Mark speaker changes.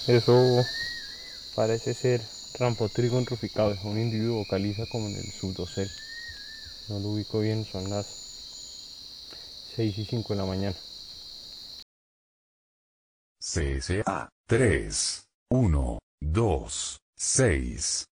Speaker 1: Eso parece ser Rampotrygon ruficado. Un individuo vocaliza como en el subdosel. No lo ubico bien, son las 6:05 de la mañana.
Speaker 2: CSA 3, 1, 2, 6.